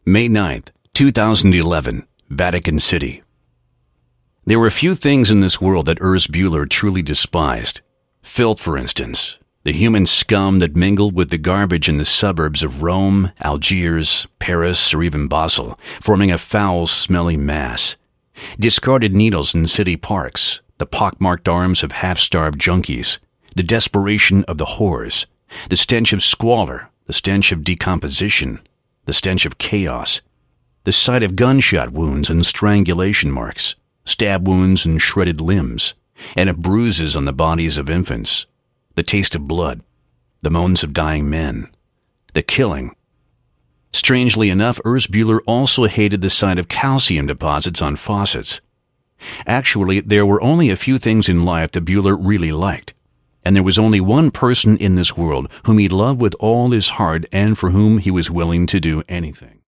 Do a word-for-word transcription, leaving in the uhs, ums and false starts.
May ninth, two thousand eleven, Vatican City. There were few things in this world that Urs Buehler truly despised. Filth, for instance, the human scum that mingled with the garbage in the suburbs of Rome, Algiers, Paris, or even Basel, forming a foul, smelly mass. Discarded needles in city parks, the pockmarked arms of half-starved junkies, the desperation of the whores, the stench of squalor, the stench of decomposition, the stench of chaos, the sight of gunshot wounds and strangulation marks, stab wounds and shredded limbs, and of bruises on the bodies of infants, the taste of blood, the moans of dying men, the killing. Strangely enough, Urs Buehler also hated the sight of calcium deposits on faucets. Actually, there were only a few things in life that Buehler really liked, and there was only one person in this world whom he loved with all his heart and for whom he was willing to do anything.